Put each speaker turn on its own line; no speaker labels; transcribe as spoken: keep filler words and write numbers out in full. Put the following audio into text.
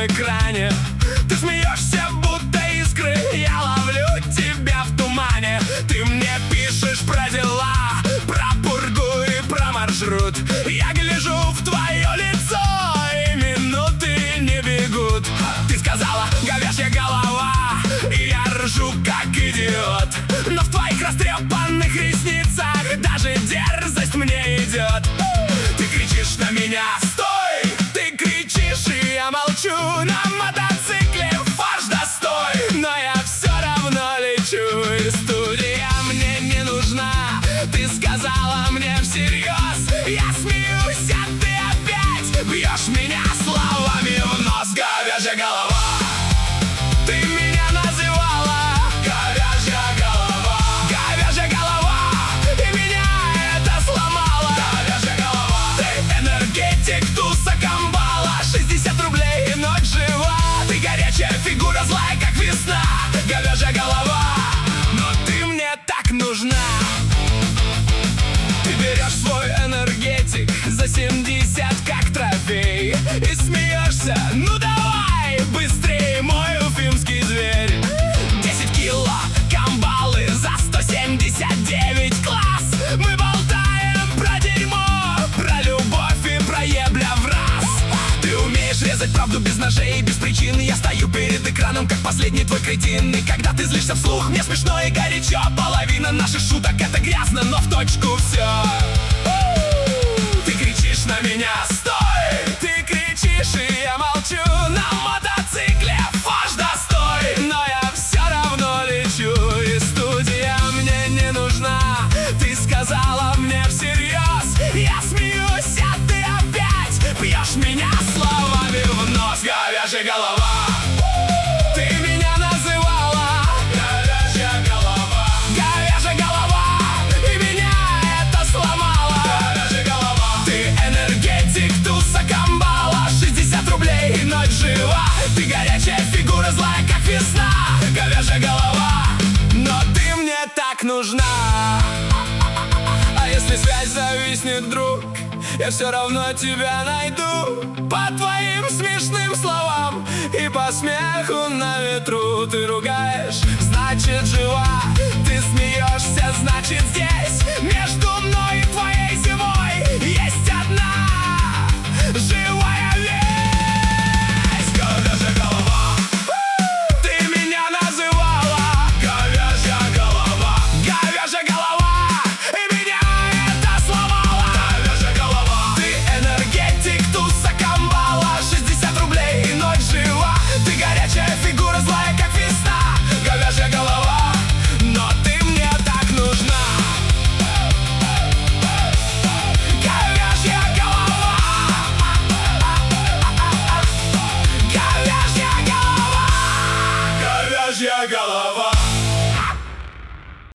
моем экране. Ты смеешься, будто искры, я ловлю тебя в тумане. Ты мне пишешь про дела, про пургу и про маршрут. Я гляжу в твое лицо, и минуты не бегут. Ты сказала «говяжья голова», и я ржу как идиот. Но в твоих растрепанных ресницах даже дерзость мне идет. Ты кричишь на меня «стой!», ты кричишь, и я молчу. На мотоцикле фарш достой, но я все равно лечу. И студия мне не нужна, ты сказала мне всерьез. Я смеюсь, а ты опять бьешь меня словами в нос. Говяжья голова, ты меня называла говяжья голова. Говяжья голова, и меня это сломало. Говяжья голова, ты энергетик, туса камбала. Шестьдесят рублей и ночь жива. Ты горячая фигура, злая как весна. Говяжья голова, но ты мне так нужна. Ты берешь свой энергетик за семьдесят как трофей и смеешься, ну давай быстрее, мой уфимский зверь. Десять кило камбалы за сто семьдесят девять класс. Мы болтаем про дерьмо, про любовь и про ебля в раз. Ты умеешь резать правду без ножей и без причины. Я стою перед экраном, как последний твой кретин. И когда ты злишься вслух, мне смешно и горячо. Половина наших шуток это грязно, но в точку все. Ты кричишь на меня «стой!», ты кричишь, и я молчу. На мотоцикле фарш достой, но я все равно лечу. И студия мне не нужна, ты сказала мне всерьез. Я смеюсь, а ты опять бьешь меня словами в нос. Говяжья голова, ты меня называла говяжья голова. Говяжья голова, и меня это сломало. Говяжья голова, ты энергетик, туса камбала. Шестьдесят рублей и ночь жива. Ты горячая фигура, злая как весна. Говяжья голова, но ты мне так нужна. А если связь зависнет, друг, я все равно тебя найду. По твоим смешным словам и по смеху на ветру. Ты ругаешь, значит жива. Ты смеешься, значит здесь.